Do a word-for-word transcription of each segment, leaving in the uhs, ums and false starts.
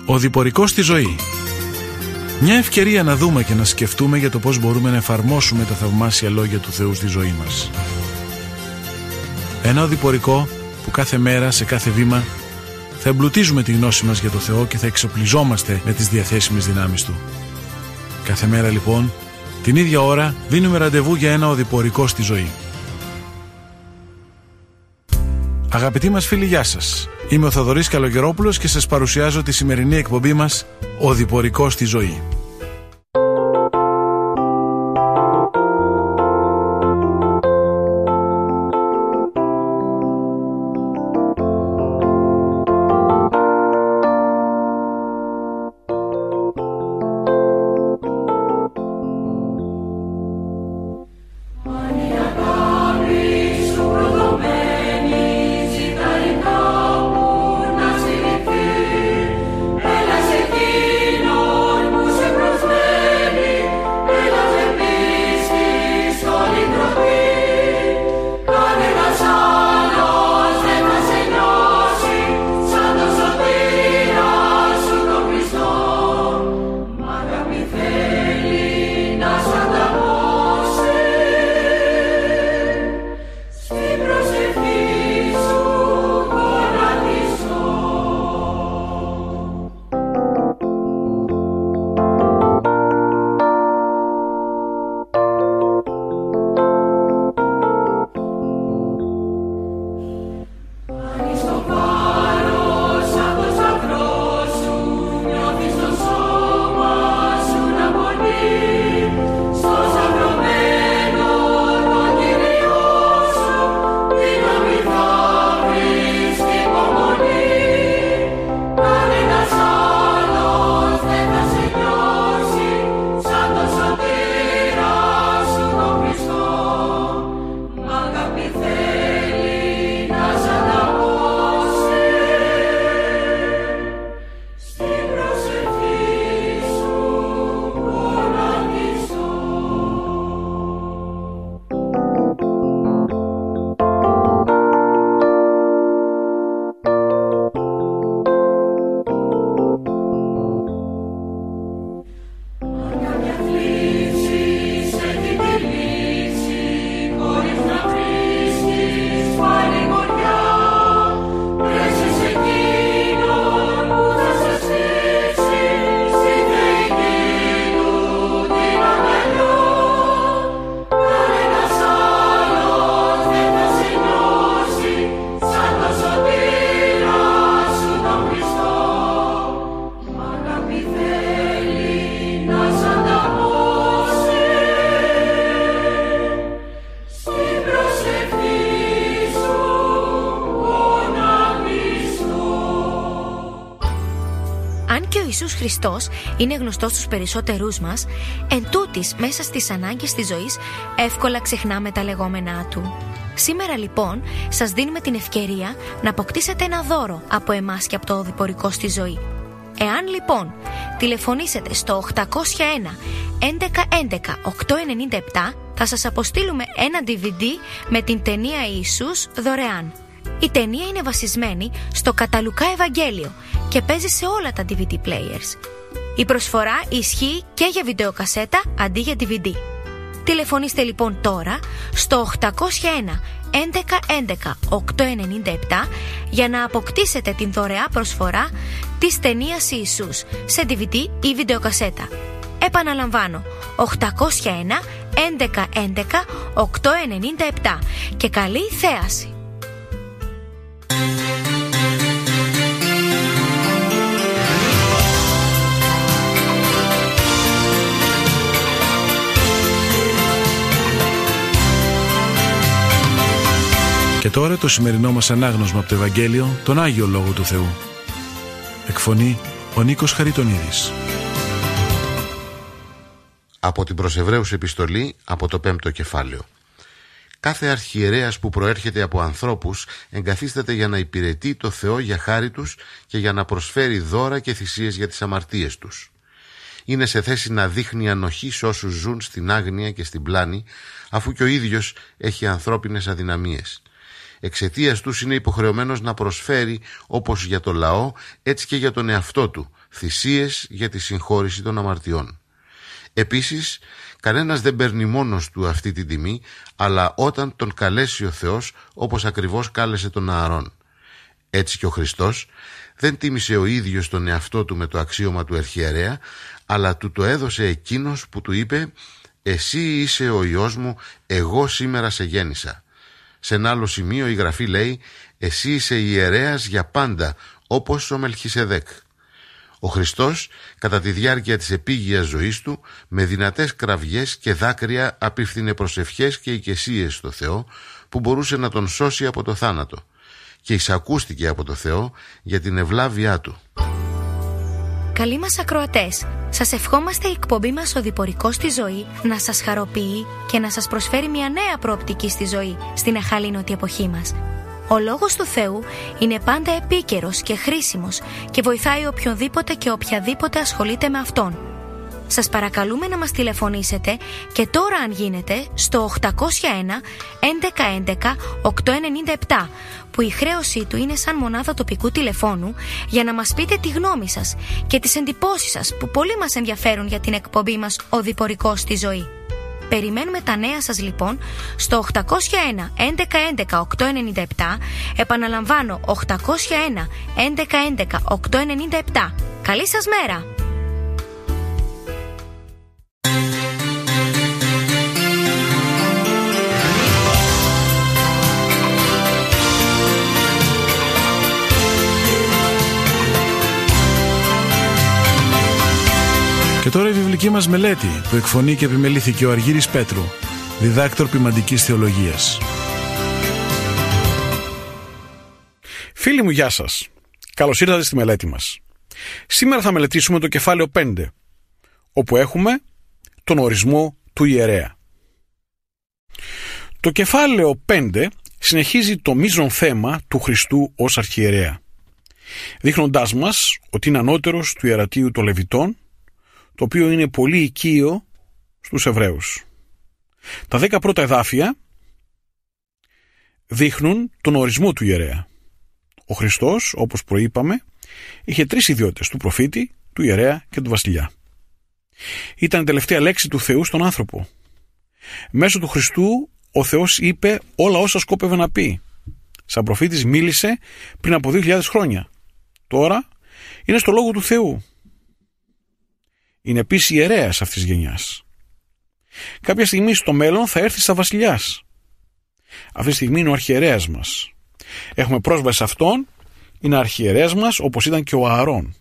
Ο διπορικός στη ζωή. Μια ευκαιρία να δούμε και να σκεφτούμε για το πώς μπορούμε να εφαρμόσουμε τα θαυμάσια λόγια του Θεού στη ζωή μας. Ένα οδηπορικό που κάθε μέρα, σε κάθε βήμα, θα εμπλουτίζουμε τη γνώση μας για το Θεό και θα εξοπλιζόμαστε με τις διαθέσιμες δυνάμεις Του. Κάθε μέρα λοιπόν, την ίδια ώρα, δίνουμε ραντεβού για ένα οδηπορικό στη ζωή. Αγαπητοί μας φίλοι, γεια σας. Είμαι ο Θοδωρής Καλογερόπουλος και σας παρουσιάζω τη σημερινή εκπομπή μας «Οδηπορικό στη ζωή». Ιησούς Χριστός είναι γνωστός στους περισσότερούς μας, εν τούτης μέσα στις ανάγκες της ζωής εύκολα ξεχνάμε τα λεγόμενά Του. Σήμερα λοιπόν σας δίνουμε την ευκαιρία να αποκτήσετε ένα δώρο από εμάς και από το οδηπορικό στη ζωή. Εάν λοιπόν τηλεφωνήσετε στο οκτακόσια ένα έντεκα έντεκα οκτακόσια ενενήντα επτά, θα σας αποστείλουμε ένα ντι βι ντι με την ταινία Ιησούς δωρεάν. Η ταινία είναι βασισμένη στο κατά Λουκά Ευαγγέλιο και παίζει σε όλα τα ντι βι ντι players. Η προσφορά ισχύει και για βιντεοκασέτα αντί για ντι βι ντι. Τηλεφωνήστε λοιπόν τώρα στο οκτακόσια ένα έντεκα έντεκα οκτακόσια ενενήντα επτά για να αποκτήσετε την δωρεά προσφορά της ταινίας Ιησούς σε ντι βι ντι ή βιντεοκασέτα. Επαναλαμβάνω, οκτακόσια ένα έντεκα έντεκα οκτακόσια ενενήντα επτά και καλή θέαση. Και τώρα το σημερινό μας ανάγνωσμα από το Ευαγγέλιο, τον Άγιο Λόγο του Θεού. Εκφωνεί ο Νίκος Χαριτονίδης. Από την προς Εβραίους επιστολή, από το πέμπτο κεφάλαιο. Κάθε αρχιερέας που προέρχεται από ανθρώπους εγκαθίσταται για να υπηρετεί το Θεό για χάρη τους και για να προσφέρει δώρα και θυσίες για τις αμαρτίες τους. Είναι σε θέση να δείχνει ανοχή σε όσους ζουν στην άγνοια και στην πλάνη, αφού και ο ίδιος έχει ανθρώπινες αδυναμίες. εξαιτίας τους είναι υποχρεωμένος να προσφέρει, όπως για το λαό, έτσι και για τον εαυτό του, θυσίες για τη συγχώρηση των αμαρτιών. Επίσης, κανένας δεν παίρνει μόνος του αυτή την τιμή, αλλά όταν τον καλέσει ο Θεός, όπως ακριβώς κάλεσε τον Ααρών. Έτσι και ο Χριστός δεν τίμησε ο ίδιος τον εαυτό του με το αξίωμα του αρχιερέα, αλλά του το έδωσε εκείνος που του είπε «Εσύ είσαι ο Υιός μου, εγώ σήμερα σε γέννησα». Σε ένα άλλο σημείο η Γραφή λέει «Εσύ είσαι ιερέας για πάντα, όπως ο Μελχισεδέκ». Ο Χριστός, κατά τη διάρκεια της επίγειας ζωής του, με δυνατές κραυγές και δάκρυα απίφθινε προσευχές και οικεσίες στο Θεό, που μπορούσε να τον σώσει από το θάνατο, και εισακούστηκε από το Θεό για την ευλάβειά του. Καλοί μας ακροατές, σας ευχόμαστε η εκπομπή μας «Οδηπορικός στη ζωή» να σας χαροποιεί και να σας προσφέρει μια νέα προοπτική στη ζωή στην εχαλήνωτη εποχή μας. Ο Λόγος του Θεού είναι πάντα επίκαιρος και χρήσιμος και βοηθάει οποιονδήποτε και οποιαδήποτε ασχολείται με Αυτόν. Σας παρακαλούμε να μας τηλεφωνήσετε και τώρα, αν γίνεται, στο οκτακόσια ένα έντεκα έντεκα οκτακόσια ενενήντα επτά, που η χρέωσή του είναι σαν μονάδα τοπικού τηλεφώνου, για να μας πείτε τη γνώμη σας και τις εντυπώσεις σας που πολύ μας ενδιαφέρουν για την εκπομπή μας «Οδηπορικός στη ζωή». Περιμένουμε τα νέα σας λοιπόν στο οκτακόσια ένα έντεκα έντεκα οκτακόσια ενενήντα επτά, επαναλαμβάνω οκτακόσια ένα έντεκα έντεκα οκτακόσια ενενήντα επτά. Καλή σας μέρα! Και τώρα η βιβλική μας μελέτη που εκφωνεί και επιμελήθηκε ο Αργύρης Πέτρου, διδάκτορ ποιμαντικής θεολογίας. Φίλοι μου, γεια σας. Καλώς ήρθατε στη μελέτη μας. Σήμερα θα μελετήσουμε το κεφάλαιο πέντε, όπου έχουμε τον ορισμό του ιερέα. Το κεφάλαιο πέντε συνεχίζει το μείζον θέμα του Χριστού ως αρχιερέα, δείχνοντάς μας ότι είναι ανώτερος του ιερατείου των Λεβιτών, το οποίο είναι πολύ οικείο στους Εβραίους. Τα δέκα πρώτα εδάφια δείχνουν τον ορισμό του ιερέα. Ο Χριστός, όπως προείπαμε, είχε τρεις ιδιότητες: του προφήτη, του ιερέα και του βασιλιά. Ήταν η τελευταία λέξη του Θεού στον άνθρωπο. Μέσω του Χριστού ο Θεός είπε όλα όσα σκόπευε να πει. Σαν προφήτης μίλησε πριν από δύο χιλιάδες χρόνια. Τώρα είναι στο Λόγο του Θεού. Είναι επίσης ιερέας αυτής της γενιάς. Κάποια στιγμή στο μέλλον θα έρθει σαν βασιλιάς. Αυτή τη στιγμή είναι ο αρχιερέας μας. Έχουμε πρόσβαση σε αυτόν, είναι αρχιερέας μας, όπως ήταν και ο Ααρών.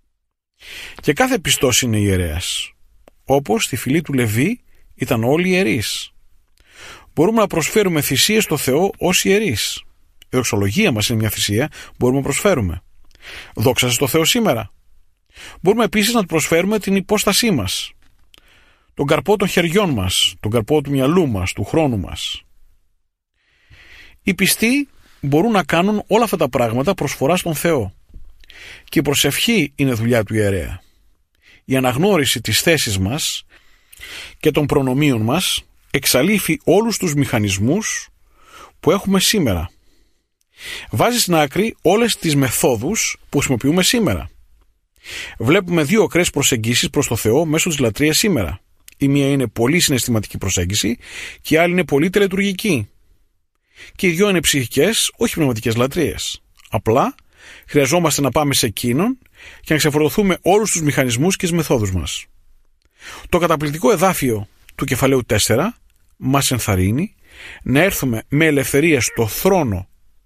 Και κάθε πιστός είναι ιερέας. Όπως στη φυλή του Λεβί ήταν όλοι ιερείς. Μπορούμε να προσφέρουμε θυσίες στο Θεό ως ιερείς. Η δοξολογία μας είναι μια θυσία που μπορούμε να προσφέρουμε. Δόξα στο Θεό σήμερα. Μπορούμε επίσης να του προσφέρουμε την υπόστασή μας, τον καρπό των χεριών μας, τον καρπό του μυαλού μας, του χρόνου μας. Οι πιστοί μπορούν να κάνουν όλα αυτά τα πράγματα προσφορά στον Θεό. Και η προσευχή είναι δουλειά του ιερέα. Η αναγνώριση της θέσης μας και των προνομίων μας εξαλείφει όλους τους μηχανισμούς που έχουμε σήμερα. Βάζει στην άκρη όλες τις μεθόδους που χρησιμοποιούμε σήμερα. Βλέπουμε δύο ακραίες προσεγγίσεις προς το Θεό μέσω της λατρείας σήμερα. Η μία είναι πολύ συναισθηματική προσέγγιση και η άλλη είναι πολύ τελετουργική. Και οι δυο είναι ψυχικές, όχι πνευματικές λατρείες. Απλά χρειαζόμαστε να πάμε σε εκείνον και να ξεφορτωθούμε όλους τους μηχανισμούς και τις μεθόδους μας. Το καταπληκτικό εδάφιο του κεφαλαίου τέσσερα μας ενθαρρύνει να έρθουμε με ελευθερία στο θρόνο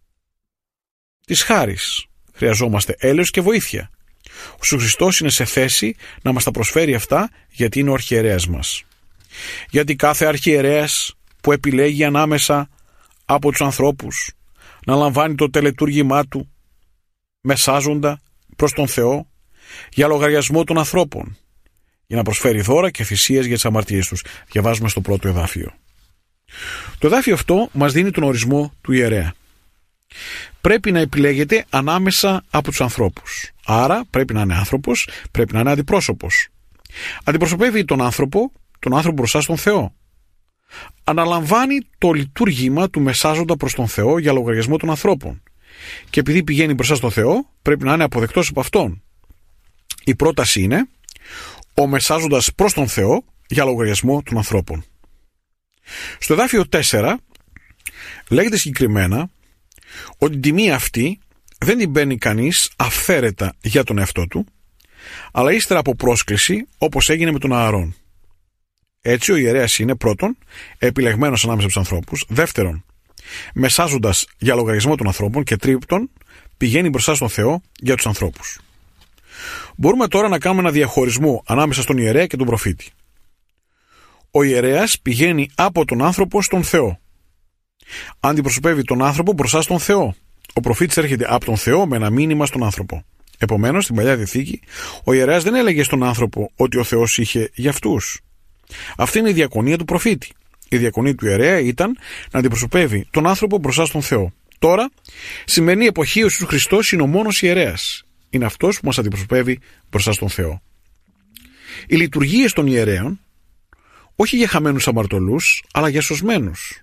της χάρης. Χρειαζόμαστε έλεος και βοήθεια. Ο Χριστός είναι σε θέση να μας τα προσφέρει αυτά, γιατί είναι ο αρχιερέας μας. Γιατί κάθε αρχιερέας που επιλέγει ανάμεσα από τους ανθρώπους να λαμβάνει το τελετούργημά του μεσάζοντα προς τον Θεό για λογαριασμό των ανθρώπων, για να προσφέρει δώρα και θυσίες για τις αμαρτίες τους. Διαβάζουμε στο πρώτο εδάφιο. Το εδάφιο αυτό μας δίνει τον ορισμό του ιερέα. Πρέπει να επιλέγεται ανάμεσα από τους ανθρώπους. Άρα πρέπει να είναι άνθρωπος, πρέπει να είναι αντιπρόσωπος. Αντιπροσωπεύει τον άνθρωπο, τον άνθρωπο μπροστά στον Θεό. αναλαμβάνει το λειτουργήμα του μεσάζοντα προς τον Θεό για λογαριασμό των ανθρώπων. Και επειδή πηγαίνει μπροστά στον Θεό, πρέπει να είναι αποδεκτός από Αυτόν. Η πρόταση είναι ο μεσάζοντας προς τον Θεό για λογαριασμό των ανθρώπων. Στο εδάφιο τέσσερα λέγεται συγκεκριμένα ότι την τιμή αυτή δεν την παίρνει κανείς αυθαίρετα για τον εαυτό του, αλλά ύστερα από πρόσκληση, όπως έγινε με τον Ααρών. Έτσι ο ιερέας είναι πρώτον επιλεγμένος ανάμεσα στους ανθρώπους, δεύτερον μεσάζοντας για λογαριασμό των ανθρώπων και τρίτον πηγαίνει μπροστά στον Θεό για τους ανθρώπους. Μπορούμε τώρα να κάνουμε ένα διαχωρισμό ανάμεσα στον ιερέα και τον προφήτη. Ο ιερέας πηγαίνει από τον άνθρωπο στον Θεό. Αντιπροσωπεύει τον άνθρωπο μπροστά στον Θεό. Ο προφήτης έρχεται από τον Θεό με ένα μήνυμα στον άνθρωπο. Επομένως, στην Παλιά Διαθήκη, ο ιερέας δεν έλεγε στον άνθρωπο ότι ο Θεός είχε για αυτούς. Αυτή είναι η διακονία του προφήτη. Η διακονία του ιερέα ήταν να αντιπροσωπεύει τον άνθρωπο μπροστά στον Θεό. Τώρα, σημερινή εποχή, ο Ιησούς Χριστός είναι ο μόνος ιερέας. Είναι αυτός που μας αντιπροσωπεύει μπροστά στον Θεό. Οι λειτουργίες των ιερέων, όχι για χαμένους αμαρτωλούς, αλλά για σωσμένους.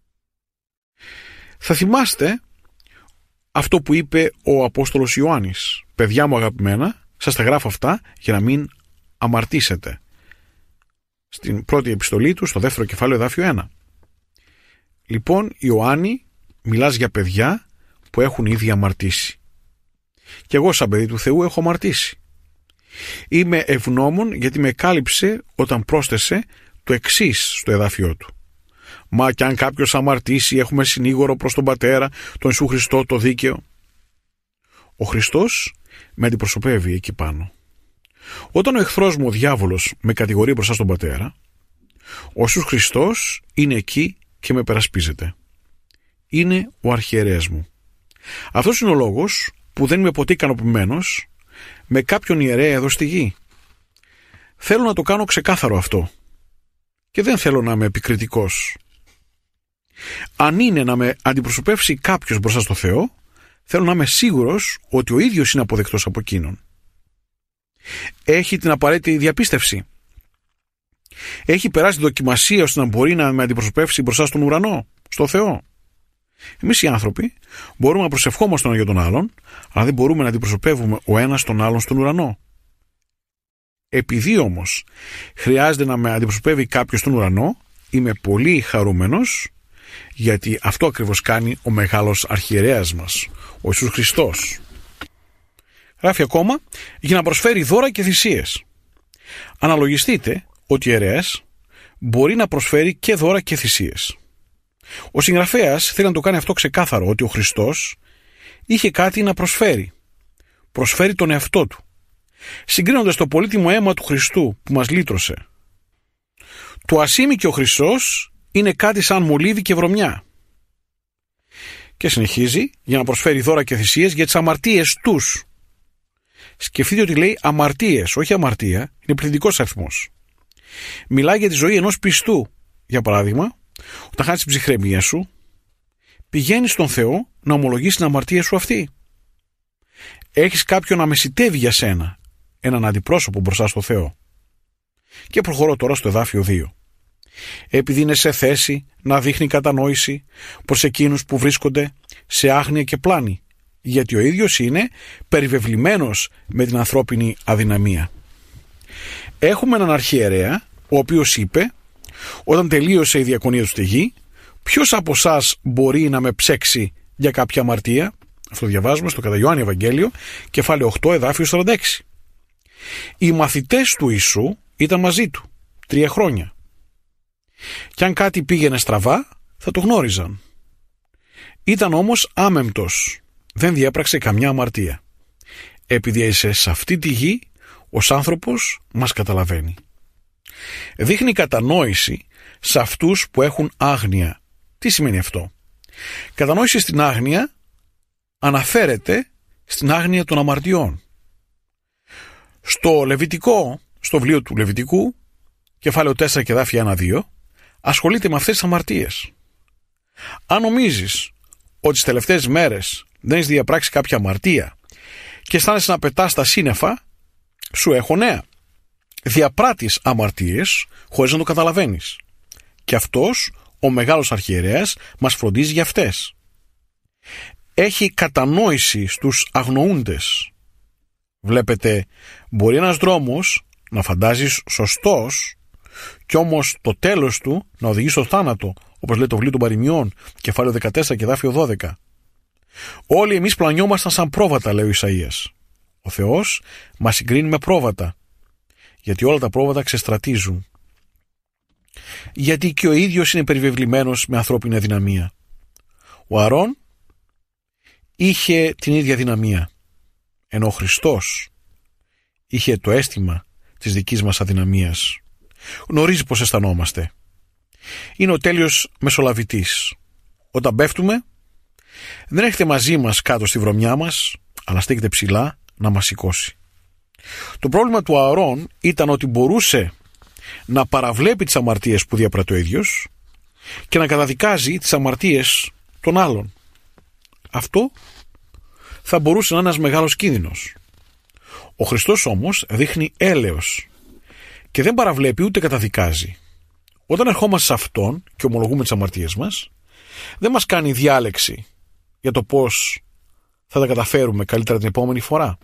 Θα θυμάστε αυτό που είπε ο Απόστολος Ιωάννης. Παιδιά μου αγαπημένα, σας τα γράφω αυτά για να μην αμαρτήσετε. Στην πρώτη επιστολή του, στο δεύτερο κεφάλαιο, εδάφιο ένα. Λοιπόν, Ιωάννη, μιλάς για παιδιά που έχουν ήδη αμαρτήσει. Και εγώ σαν παιδί του Θεού έχω αμαρτήσει. Είμαι ευγνώμων γιατί με κάλυψε όταν πρόσθεσε το εξής στο εδάφιό του. Μα κι αν κάποιος αμαρτήσει, έχουμε συνήγορο προς τον Πατέρα, τον Ιησού Χριστό, το δίκαιο. Ο Χριστός με αντιπροσωπεύει εκεί πάνω. Όταν ο εχθρός μου, ο διάβολος, με κατηγορεί μπροστά στον Πατέρα, ο Ιησούς Χριστός είναι εκεί και με περασπίζεται. Είναι ο αρχιερέας μου. Αυτός είναι ο λόγος που δεν είμαι ποτέ ικανοποιημένος με κάποιον ιερέα εδώ στη γη. Θέλω να το κάνω ξεκάθαρο αυτό και δεν θέλω να είμαι επικριτικός. Αν είναι να με αντιπροσωπεύσει κάποιος μπροστά στο Θεό, θέλω να είμαι σίγουρος ότι ο ίδιος είναι αποδεκτός από εκείνον. Έχει την απαραίτητη διαπίστευση. Έχει περάσει τη δοκιμασία ώστε να μπορεί να με αντιπροσωπεύσει μπροστά στον ουρανό, στο Θεό. Εμείς οι άνθρωποι μπορούμε να προσευχόμαστε τον για τον άλλον, αλλά δεν μπορούμε να αντιπροσωπεύουμε ο ένας τον άλλον στον ουρανό. Επειδή όμως χρειάζεται να με αντιπροσωπεύει κάποιος στον ουρανό, είμαι πολύ χαρούμενος, γιατί αυτό ακριβώς κάνει ο μεγάλος αρχιερέας μας, ο Ιησούς Χριστός. Γράφει ακόμα, για να προσφέρει δώρα και θυσίες. Αναλογιστείτε ότι ο ιερέας μπορεί να προσφέρει και δώρα και θυσίες. Ο συγγραφέας θέλει να το κάνει αυτό ξεκάθαρο, ότι ο Χριστός είχε κάτι να προσφέρει. Προσφέρει τον εαυτό του, συγκρίνοντας το πολύτιμο αίμα του Χριστού που μας λύτρωσε. Το ασίμι και ο χρυσός είναι κάτι σαν μολύβι και βρωμιά. Και συνεχίζει για να προσφέρει δώρα και θυσίες για τις αμαρτίες τους. Σκεφτείτε ότι λέει αμαρτίες, όχι αμαρτία, είναι πληθυντικός αριθμός. Μιλάει για τη ζωή ενός πιστού. Για παράδειγμα, όταν χάνεις την ψυχραιμία σου, πηγαίνεις στον Θεό να ομολογήσεις την αμαρτία σου αυτή. Έχεις κάποιον να μεσητεύει για σένα, έναν αντιπρόσωπο μπροστά στο Θεό. Και προχωρώ τώρα στο εδάφιο δύο. Επειδή είναι σε θέση να δείχνει κατανόηση προς εκείνους που βρίσκονται σε άγνοια και πλάνη, γιατί ο ίδιος είναι περιβεβλημένος με την ανθρώπινη αδυναμία. Έχουμε έναν αρχιερέα, ο οποίος είπε, όταν τελείωσε η διακονία του στη γη, ποιος από εσάς μπορεί να με ψέξει για κάποια αμαρτία? Αυτό διαβάζουμε στο κατά Ιωάννη Ευαγγέλιο, κεφάλαιο οκτώ, εδάφιο σαράντα έξι. Οι μαθητές του Ιησού ήταν μαζί του τρία χρόνια. Κι αν κάτι πήγαινε στραβά, θα το γνώριζαν. Ήταν όμως άμεμπτος, δεν διέπραξε καμιά αμαρτία. Επειδή είσαι σε αυτή τη γη, ως άνθρωπος μας καταλαβαίνει. Δείχνει κατανόηση σε αυτούς που έχουν άγνοια. Τι σημαίνει αυτό? Κατανόηση στην άγνοια αναφέρεται στην άγνοια των αμαρτιών. Στο Λεβιτικό, στο βιβλίο του Λεβιτικού, κεφάλαιο τέσσερα και εδάφια ένα δύο, ασχολείται με αυτές τις αμαρτίες. Αν νομίζεις ότι τις τελευταίες μέρες δεν έχεις διαπράξει κάποια αμαρτία και αισθάνεσαι να πετάς τα σύννεφα, σου έχω νέα. Διαπράττεις αμαρτίες χωρίς να το καταλαβαίνεις. και αυτός, ο μεγάλος αρχιερέας, μας φροντίζει για αυτές. Έχει κατανόηση στους αγνοούντες. Βλέπετε, μπορεί ένας δρόμος να φαντάζεις σωστός κι όμως το τέλος του να οδηγεί στο θάνατο, όπως λέει το βιβλίο των Παροιμιών, κεφάλαιο δεκατέσσερα και εδάφιο δώδεκα. Όλοι εμείς πλανιόμασταν σαν πρόβατα, λέει ο Ισαΐας. Ο Θεός μας συγκρίνει με πρόβατα, γιατί όλα τα πρόβατα ξεστρατίζουν. Γιατί και ο ίδιος είναι περιβεβλημένος με ανθρώπινη αδυναμία. Ο Αρών είχε την ίδια δυναμία, ενώ ο Χριστός είχε το αίσθημα της δικής μας αδυναμίας. Γνωρίζει πως αισθανόμαστε. Είναι ο τέλειος μεσολαβητής. Όταν πέφτουμε, δεν έρχεται μαζί μας κάτω στη βρωμιά μας, αλλά στέκεται ψηλά να μας σηκώσει. Το πρόβλημα του Ααρών ήταν ότι μπορούσε να παραβλέπει τις αμαρτίες που διαπράττει ο ίδιος και να καταδικάζει τις αμαρτίες των άλλων. Αυτό θα μπορούσε να είναι ένας μεγάλος κίνδυνος. Ο Χριστός όμως δείχνει έλεος και δεν παραβλέπει ούτε καταδικάζει. Όταν ερχόμαστε σε Αυτόν και ομολογούμε τις αμαρτίες μας, δεν μας κάνει διάλεξη για το πώς θα τα καταφέρουμε καλύτερα την επόμενη φορά.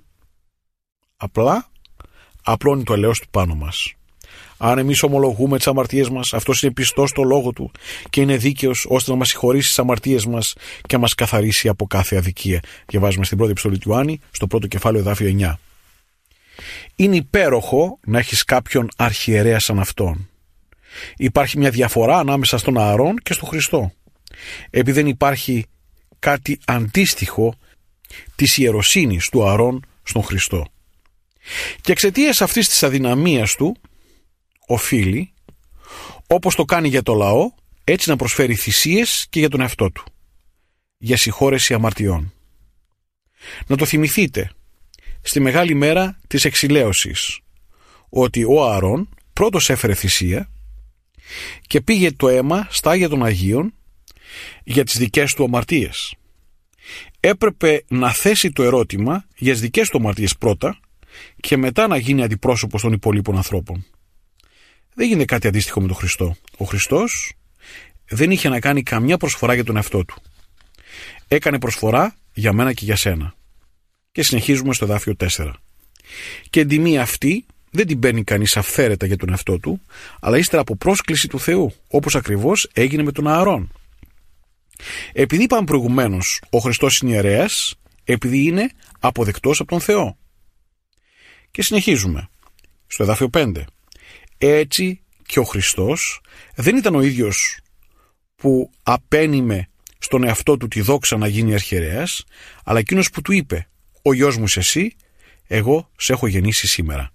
Απλά απλώνει το ελέος του πάνω μας. Αν εμείς ομολογούμε τις αμαρτίες μας, αυτός είναι πιστός στο λόγο του και είναι δίκαιος ώστε να μας συγχωρήσει τις αμαρτίες μας και να μας καθαρίσει από κάθε αδικία. Διαβάζουμε στην πρώτη επιστολή του Ιωάννη, στο πρώτο κεφάλαιο, εδάφιο εννιά. Είναι υπέροχο να έχεις κάποιον αρχιερέα σαν αυτόν. Υπάρχει μια διαφορά ανάμεσα στον Ααρών και στον Χριστό. Επειδή δεν υπάρχει κάτι αντίστοιχο της ιεροσύνης του Ααρών στον Χριστό. Και εξαιτίας αυτής της αδυναμίας του, οφείλει, όπως το κάνει για το λαό, έτσι να προσφέρει θυσίες και για τον εαυτό του, για συγχώρεση αμαρτιών. Να το θυμηθείτε στη μεγάλη μέρα της εξηλαίωσης, ότι ο Ααρών πρώτος έφερε θυσία και πήγε το αίμα στα Άγια των Αγίων για τις δικές του αμαρτίες. Έπρεπε να θέσει το ερώτημα για τις δικές του αμαρτίες πρώτα και μετά να γίνει αντιπρόσωπος των υπολείπων ανθρώπων. Δεν γίνεται κάτι αντίστοιχο με τον Χριστό. Ο Χριστός δεν είχε να κάνει καμιά προσφορά για τον εαυτό του. Έκανε προσφορά για μένα και για σένα. Και συνεχίζουμε στο εδάφιο τέσσερα. Και την τιμή αυτή δεν την παίρνει κανείς αυθαίρετα για τον εαυτό του, αλλά ύστερα από πρόσκληση του Θεού, όπως ακριβώς έγινε με τον Ααρών. Επειδή είπαμε προηγουμένως, ο Χριστός είναι ιερέας, επειδή είναι αποδεκτός από τον Θεό. Και συνεχίζουμε στο εδάφιο πέντε. Έτσι και ο Χριστός δεν ήταν ο ίδιος που απένιμε στον εαυτό του τη δόξα να γίνει αρχιερέας, αλλά εκείνος που του είπε, ο γιος μου είσαι εσύ, εγώ σε έχω γεννήσει σήμερα.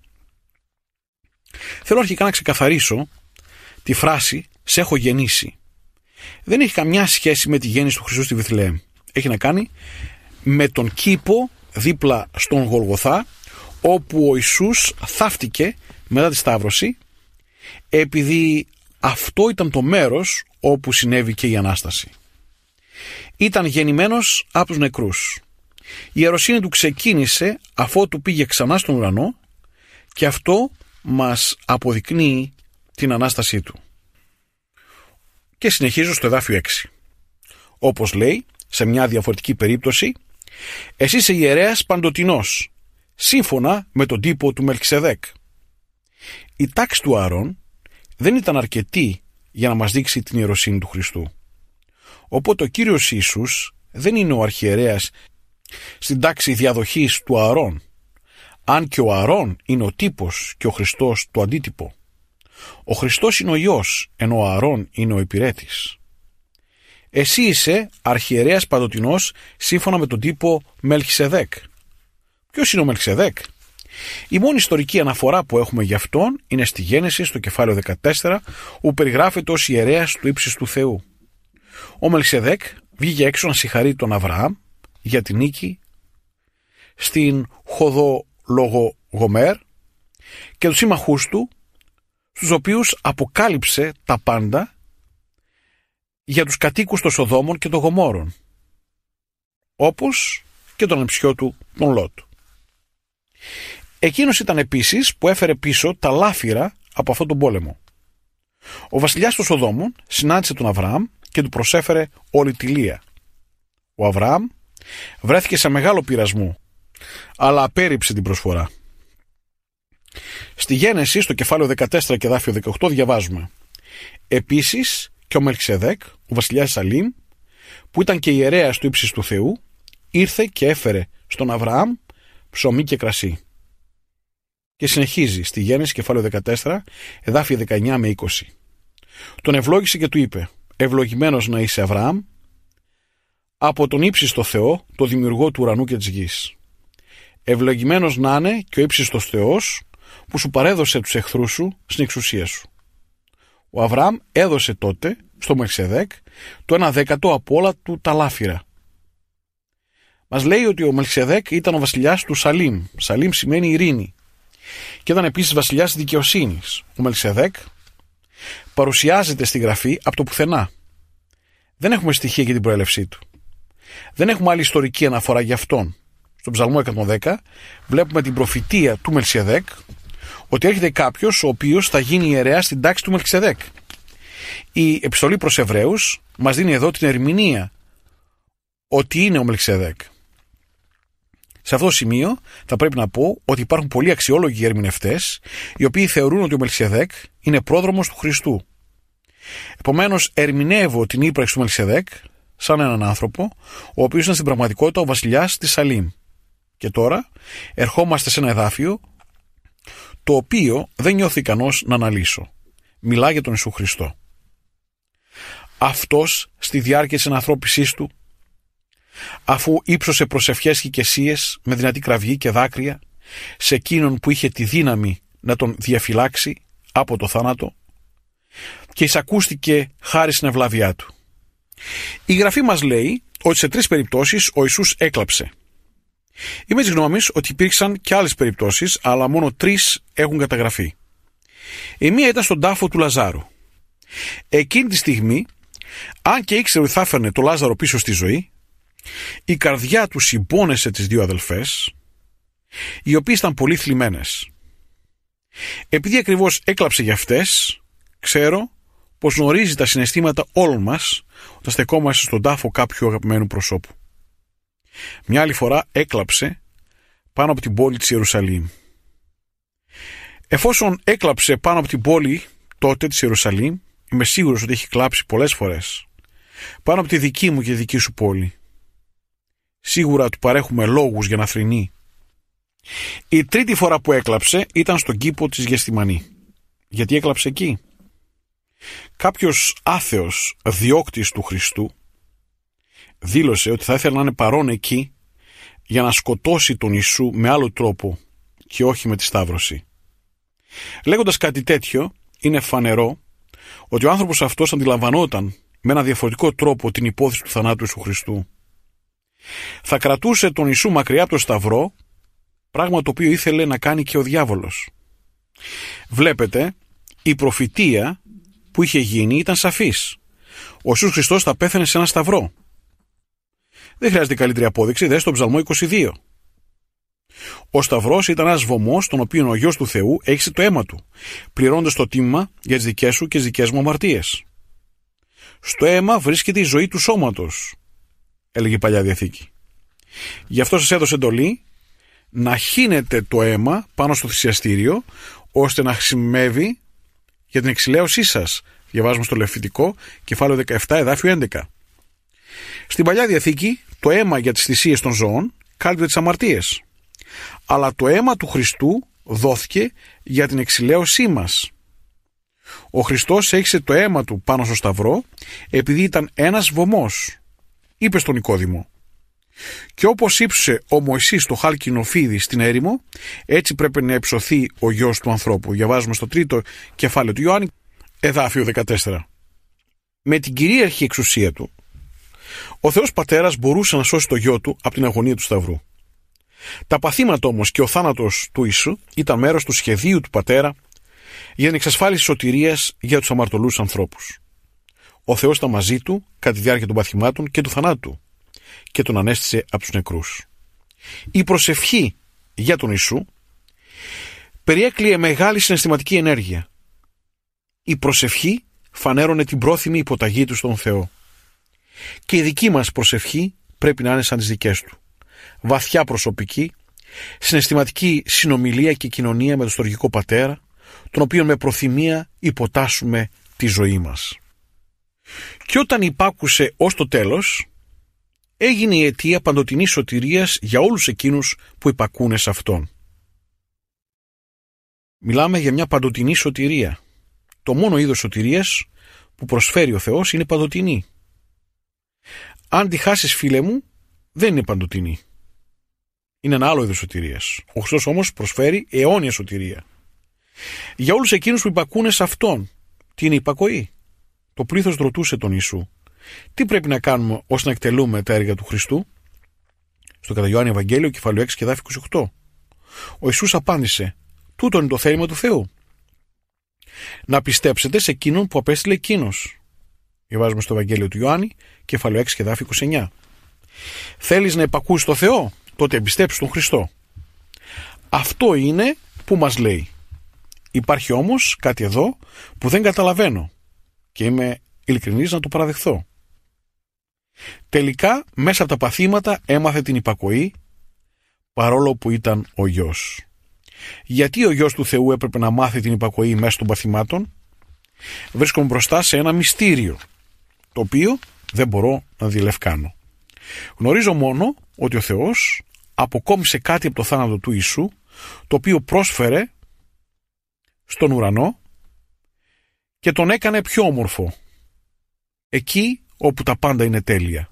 Θέλω αρχικά να ξεκαθαρίσω τη φράση «σε έχω γεννήσει». Δεν έχει καμιά σχέση με τη γέννηση του Χριστού στη Βηθλεέμ. Έχει να κάνει με τον κήπο δίπλα στον Γολγοθά, όπου ο Ιησούς θαύτηκε μετά τη Σταύρωση, επειδή αυτό ήταν το μέρος όπου συνέβη και η Ανάσταση. Ήταν γεννημένος από τους νεκρούς. Η ιεροσύνη του ξεκίνησε αφότου πήγε ξανά στον ουρανό και αυτό μας αποδεικνύει την Ανάστασή του. Και συνεχίζω στο εδάφιο έξι. Όπως λέει, σε μια διαφορετική περίπτωση, εσύ είσαι ιερέας παντοτινός, σύμφωνα με τον τύπο του Μελχισεδέκ. Η τάξη του Ααρών δεν ήταν αρκετή για να μας δείξει την ιεροσύνη του Χριστού. Οπότε ο Κύριος Ιησούς δεν είναι ο αρχιερέας στην τάξη διαδοχής του Ααρών, αν και ο Ααρών είναι ο τύπος και ο Χριστός το αντίτυπο. Ο Χριστός είναι ο Υιός, ενώ ο Ααρών είναι ο υπηρέτης. Εσύ είσαι αρχιερέας παντοτινός σύμφωνα με τον τύπο Μελχισεδέκ. Ποιος είναι ο Μελχισεδέκ? Η μόνη ιστορική αναφορά που έχουμε για αυτόν είναι στη Γένεση, στο κεφάλαιο δεκατέσσερα, όπου περιγράφεται ως ιερέας του ύψης του Θεού. Ο Μελχισεδέκ βγήκε έξω να συγχαρεί τον Αβραάμ για την νίκη στην Χοδολογομέρ και τους σύμμαχούς του, στους οποίους αποκάλυψε τα πάντα για τους κατοίκους των Σοδόμων και των Γομόρων, όπως και τον ανεψιό του τον Λότ. Εκείνος ήταν επίσης που έφερε πίσω τα λάφυρα από αυτόν τον πόλεμο. Ο βασιλιάς των Σοδόμων συνάντησε τον Αβραάμ και του προσέφερε όλη τη Λία. Ο Αβραάμ βρέθηκε σε μεγάλο πειρασμό, αλλά απέρριψε την προσφορά. Στη Γένεση, στο κεφάλαιο δεκατέσσερα και εδάφιο δεκαοκτώ, διαβάζουμε: «Επίσης και ο Μελχισεδέκ, ο βασιλιάς Σαλήμ, που ήταν και ιερέας του ύψης του Θεού, ήρθε και έφερε στον Αβραάμ ψωμί και κρασί». Και συνεχίζει στη Γένεση, κεφάλαιο δεκατέσσερα, εδάφια δεκαεννιά με είκοσι. Τον ευλόγησε και του είπε: «Ευλογημένος να είσαι, Αβραάμ, από τον ύψιστο Θεό, το δημιουργό του ουρανού και της γης. Ευλογημένος να είναι και ο ύψιστος Θεός, που σου παρέδωσε τους εχθρούς σου στην εξουσία σου». Ο Αβραάμ έδωσε τότε στο Μελχισεδέκ το ένα δέκατο από όλα του τα λάφυρα. Μας λέει ότι ο Μελχισεδέκ ήταν ο βασιλιάς του Σαλήμ. Σαλήμ σημαίνει ειρήνη. Και ήταν επίσης βασιλιάς δικαιοσύνης. Ο Μελχισεδέκ παρουσιάζεται στη Γραφή από το πουθενά. Δεν έχουμε στοιχεία για την προέλευσή του. Δεν έχουμε άλλη ιστορική αναφορά για αυτόν. Στον Ψαλμό εκατόν δέκα βλέπουμε την προφητεία του Μελχισεδέκ ότι έρχεται κάποιος ο οποίος θα γίνει ιερέας στην τάξη του Μελχισεδέκ. Η επιστολή προς Εβραίους μας δίνει εδώ την ερμηνεία ότι είναι ο Μελχισεδέκ. Σε αυτό το σημείο θα πρέπει να πω ότι υπάρχουν πολλοί αξιόλογοι ερμηνευτές οι οποίοι θεωρούν ότι ο Μελχισεδέκ είναι πρόδρομος του Χριστού. Επομένως, ερμηνεύω την ύπαρξη του Μελχισεδέκ σαν έναν άνθρωπο ο οποίος ήταν στην πραγματικότητα ο βασιλιάς της Σαλήμ. Και τώρα ερχόμαστε σε ένα εδάφιο το οποίο δεν νιώθω ικανός να αναλύσω. Μιλά για τον Ιησού Χριστό. Αυτός στη διάρκεια της ανανθρώπισής του, αφού ύψωσε προσευχές και οικεσίες με δυνατή κραυγή και δάκρυα σε εκείνον που είχε τη δύναμη να τον διαφυλάξει από το θάνατο, και εισακούστηκε χάρη στην ευλάβειά του. Η Γραφή μας λέει ότι σε τρεις περιπτώσεις ο Ιησούς έκλαψε. Είμαι της γνώμης ότι υπήρξαν και άλλες περιπτώσεις, αλλά μόνο τρεις έχουν καταγραφεί. Η μία ήταν στον τάφο του Λαζάρου. Εκείνη τη στιγμή, αν και ήξερε ότι θα έφερνε το Λάζαρο πίσω στη ζωή, η καρδιά του συμπόνεσε τις δύο αδελφές, οι οποίες ήταν πολύ θλιμμένες. Επειδή ακριβώς έκλαψε για αυτές, ξέρω πως γνωρίζει τα συναισθήματα όλων μας όταν στεκόμαστε στον τάφο κάποιου αγαπημένου προσώπου. Μια άλλη φορά έκλαψε πάνω από την πόλη της Ιερουσαλήμ. Εφόσον έκλαψε πάνω από την πόλη τότε της Ιερουσαλήμ, είμαι σίγουρος ότι έχει κλάψει πολλές φορές πάνω από τη δική μου και τη δική σου πόλη. Σίγουρα του παρέχουμε λόγους για να θρηνεί. Η τρίτη φορά που έκλαψε ήταν στον κήπο της Γεστημανή. Γιατί έκλαψε εκεί? Κάποιος άθεος διώκτης του Χριστού δήλωσε ότι θα ήθελε να είναι παρόν εκεί για να σκοτώσει τον Ιησού με άλλο τρόπο και όχι με τη σταύρωση. Λέγοντας κάτι τέτοιο, είναι φανερό ότι ο άνθρωπος αυτός αντιλαμβανόταν με ένα διαφορετικό τρόπο την υπόθεση του θανάτου Ιησού Χριστού. Θα κρατούσε τον Ιησού μακριά από το σταυρό, πράγμα το οποίο ήθελε να κάνει και ο διάβολος. Βλέπετε, η προφητεία που είχε γίνει ήταν σαφής. Ο Ιησούς Χριστός θα πέθανε σε ένα σταυρό. Δεν χρειάζεται καλύτερη απόδειξη, δες στον Ψαλμό είκοσι δύο. Ο σταυρός ήταν ένας βωμός, τον οποίο ο Υιός του Θεού έχισε το αίμα του, πληρώνοντας το τίμημα για τις δικές σου και τις δικές μου αμαρτίες. Στο αίμα βρίσκεται η ζωή του σώματος, έλεγε η Παλιά Διαθήκη. Γι' αυτό σας έδωσε εντολή να χύνετε το αίμα πάνω στο θυσιαστήριο, ώστε να χρησιμεύει για την εξηλαίωσή σας. Διαβάζουμε στο Λευβητικό, κεφάλαιο δεκαεπτά, εδάφιο έντεκα. Στην Παλιά Διαθήκη, το αίμα για τις θυσίες των ζώων κάλυπτε τις αμαρτίες. Αλλά το αίμα του Χριστού δόθηκε για την εξηλαίωσή μας. Ο Χριστός έχισε το αίμα του πάνω στο σταυρό επειδή ήταν ένας βωμός. Είπε στον Νικόδημο: «Και όπως ύψωσε ο Μωυσής το χάλκινο φίδι στην έρημο, έτσι πρέπει να υψωθεί ο Γιος του ανθρώπου». Διαβάζουμε στο τρίτο κεφάλαιο του Ιωάννη, εδάφιο δεκατέσσερα. Με την κυρίαρχη εξουσία του, ο Θεός Πατέρας μπορούσε να σώσει το Γιο του από την αγωνία του σταυρού. Τα παθήματα όμως και ο θάνατος του Ιησού ήταν μέρος του σχεδίου του Πατέρα για την εξασφάλιση σωτηρίας για τους αμαρτωλούς ανθρώπους. Ο Θεός ήταν μαζί του κατά τη διάρκεια των παθημάτων και του θανάτου και τον ανέστησε από τους νεκρούς. Η προσευχή για τον Ιησού περιέκλειε μεγάλη συναισθηματική ενέργεια. η προσευχή φανέρωνε την πρόθυμη υποταγή του στον Θεό. Και η δική μας προσευχή πρέπει να είναι σαν τις δικές του. Βαθιά προσωπική, συναισθηματική συνομιλία και κοινωνία με τον στοργικό πατέρα, τον οποίο με προθυμία υποτάσσουμε τη ζωή μας. Και όταν υπάκουσε ως το τέλος, έγινε η αιτία παντοτινής σωτηρίας για όλους εκείνους που υπακούνε σε Αυτόν. Μιλάμε για μια παντοτινή σωτηρία. Το μόνο είδος σωτηρίας που προσφέρει ο Θεός είναι παντοτινή. Αν τη χάσεις, φίλε μου, δεν είναι παντοτινή. Είναι ένα άλλο είδος σωτηρίας. Ο Χριστός όμως προσφέρει αιώνια σωτηρία. Για όλους εκείνους που υπακούνε σε Αυτόν, τι είναι υπακοή? Το πλήθος ρωτούσε τον Ιησού, τι πρέπει να κάνουμε ώστε να εκτελούμε τα έργα του Χριστού? Στο κατά Ιωάννη Ευαγγέλιο, κεφάλαιο έξι και εδάφιο είκοσι οκτώ. Ο Ιησούς απάντησε, τούτο είναι το θέλημα του Θεού. Να πιστέψετε σε εκείνον που απέστειλε εκείνος. Διαβάζουμε στο Ευαγγέλιο του Ιωάννη, κεφάλαιο έξι και εδάφιο είκοσι εννιά. Θέλεις να υπακούσεις το Θεό? Τότε εμπιστέψου τον Χριστό. Αυτό είναι που μας λέει. Υπάρχει όμως κάτι εδώ που δεν καταλαβαίνω και είμαι ειλικρινής να το παραδεχθώ. Τελικά, μέσα από τα παθήματα έμαθε την υπακοή, παρόλο που ήταν ο γιος. Γιατί ο γιος του Θεού έπρεπε να μάθει την υπακοή μέσω των παθημάτων? Βρίσκομαι μπροστά σε ένα μυστήριο, το οποίο δεν μπορώ να διελευκάνω. Γνωρίζω μόνο ότι ο Θεός αποκόμισε κάτι από το θάνατο του Ιησού, το οποίο πρόσφερε στον ουρανό και τον έκανε πιο όμορφο, εκεί όπου τα πάντα είναι τέλεια.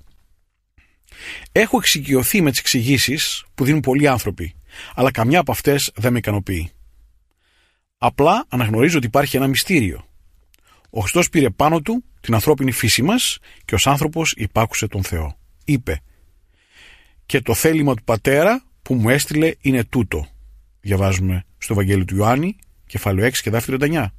Έχω εξοικειωθεί με τις εξηγήσεις που δίνουν πολλοί άνθρωποι, αλλά καμιά από αυτές δεν με ικανοποιεί. Απλά αναγνωρίζω ότι υπάρχει ένα μυστήριο. Ο Χριστός πήρε πάνω του την ανθρώπινη φύση μας και ως άνθρωπος υπάκουσε τον Θεό. Είπε, και το θέλημα του Πατέρα που μου έστειλε είναι τούτο. Διαβάζουμε στο Ευαγγέλιο του Ιωάννη, κεφάλαιο έξι και εδάφιο τριάντα εννιά.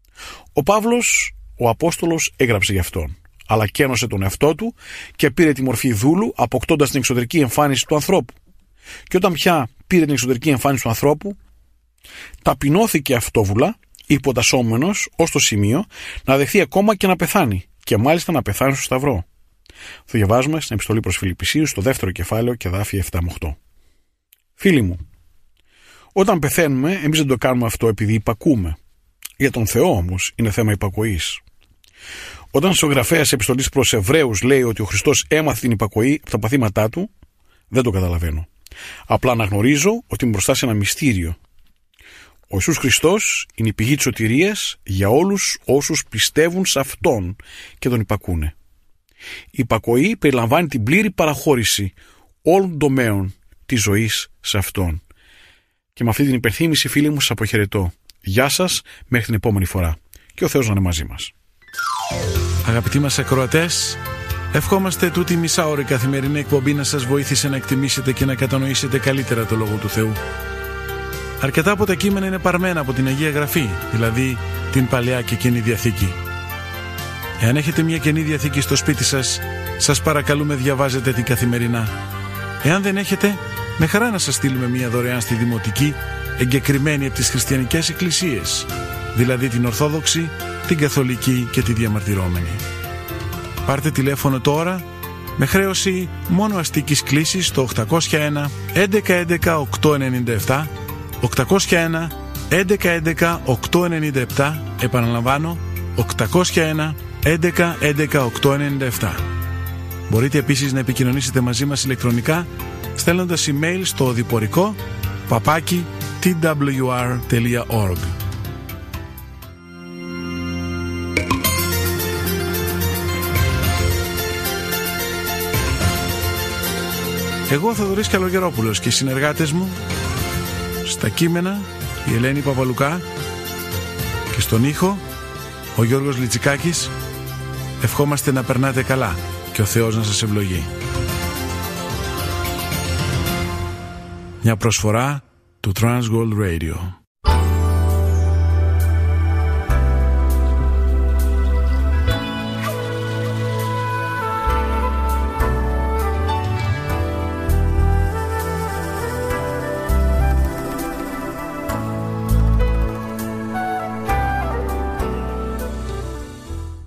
Ο Παύλος, ο Απόστολος, έγραψε γι' αυτόν, αλλά κένωσε τον εαυτό του και πήρε τη μορφή δούλου, αποκτώντας την εξωτερική εμφάνιση του ανθρώπου. Και όταν πια πήρε την εξωτερική εμφάνιση του ανθρώπου, ταπεινώθηκε αυτόβουλα, υποτασσόμενος ως το σημείο να δεχθεί ακόμα και να πεθάνει, και μάλιστα να πεθάνει στο σταυρό. Το διαβάζουμε στην επιστολή προς Φιλιππισίους, στο δεύτερο κεφάλαιο και εδάφια επτά με οκτώ. Φίλοι μου, όταν πεθαίνουμε, εμείς δεν το κάνουμε αυτό επειδή υπακούμε. Για τον Θεό όμως είναι θέμα υπακοής. Όταν ο συγγραφέας επιστολής προς Εβραίους λέει ότι ο Χριστός έμαθε την υπακοή από τα παθήματά του, δεν το καταλαβαίνω. Απλά αναγνωρίζω ότι είμαι μπροστά σε ένα μυστήριο. Ο Ιησούς Χριστός είναι η πηγή της σωτηρίας για όλους όσους πιστεύουν σε Αυτόν και τον υπακούνε. Η υπακοή περιλαμβάνει την πλήρη παραχώρηση όλων των τομέων της ζωής σε Αυτόν. Και με αυτή την υπενθύμηση, φίλοι μου, σας αποχαιρετώ. Γεια σας, μέχρι την επόμενη φορά. Και ο Θεός να είναι μαζί μας. Αγαπητοί μας ακροατές, ευχόμαστε τούτη μισάωρη καθημερινή εκπομπή να σας βοήθησε να εκτιμήσετε και να κατανοήσετε καλύτερα το Λόγο του Θεού. Αρκετά από τα κείμενα είναι παρμένα από την Αγία Γραφή, δηλαδή την Παλαιά και Καινή Διαθήκη. Εάν έχετε μια Καινή Διαθήκη στο σπίτι σας, σας παρακαλούμε διαβάζετε την καθημερινά. Εάν δεν έχετε, με χαρά να σας στείλουμε μια δωρεάν στη Δημοτική, εγκεκριμένη από τις χριστιανικές εκκλησίες, δηλαδή την Ορθόδοξη, την Καθολική και τη Διαμαρτυρόμενη. Πάρτε τηλέφωνο τώρα με χρέωση μόνο αστικής κλήσης στο οκτακόσια ένα έντεκα έντεκα οκτακόσια ενενήντα επτά, οκτακόσια ένα έντεκα έντεκα οκτακόσια ενενήντα επτά, επαναλαμβάνω οκτακόσια ένα έντεκα έντεκα οκτακόσια ενενήντα επτά. Μπορείτε επίσης να επικοινωνήσετε μαζί μας ηλεκτρονικά στέλνοντας email στο οδηπορικό παπάκι τι ντάμπλιου αρ τελεία org. Εγώ, Θοδωρής Καλογερόπουλος, και οι συνεργάτες μου στα κείμενα η Ελένη Παπαλουκά και στον ήχο ο Γιώργος Λιτσικάκης, ευχόμαστε να περνάτε καλά και ο Θεός να σας ευλογεί. Μια προσφορά του Transworld Radio.